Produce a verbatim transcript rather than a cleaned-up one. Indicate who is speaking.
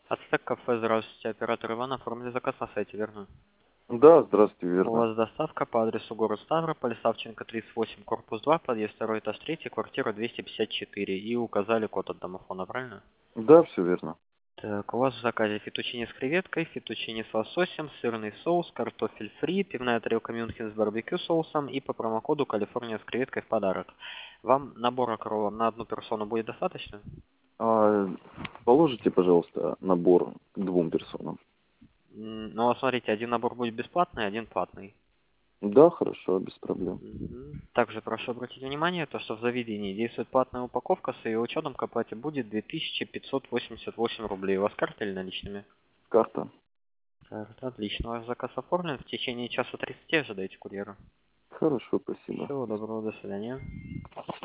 Speaker 1: Ацтек кафе, здравствуйте, оператор Иван, оформили заказ на сайте, верно?
Speaker 2: Да, здравствуйте,
Speaker 1: У
Speaker 2: верно.
Speaker 1: вас доставка по адресу город Ставрополь, Савченко тридцать восемь, корпус два, подъезд второй, этаж три, квартира двести пятьдесят четыре. И указали код от домофона, правильно?
Speaker 2: Да, все верно.
Speaker 1: Так, у вас в заказе фетучини с креветкой, фетучини с лососем, сырный соус, картофель фри, пивная тарелка Мюнхен с барбекю соусом и по промокоду Калифорния с креветкой в подарок. Вам набора кролла на одну персону будет достаточно?
Speaker 2: А, положите, пожалуйста, набор к двум персонам.
Speaker 1: М, Ну, вот смотрите, один набор будет бесплатный, один платный.
Speaker 2: Да, хорошо, без проблем.
Speaker 1: Мгм. Также прошу обратить внимание, то, что в заведении действует платная упаковка, с ее учетом к оплате будет две тысячи пятьсот восемьдесят восемь рублей. У вас карта или наличными?
Speaker 2: Карта.
Speaker 1: Карта, отлично. Ваш заказ оформлен. В течение часа тридцати ожидайте курьера.
Speaker 2: Хорошо, спасибо.
Speaker 1: Всего доброго, до свидания.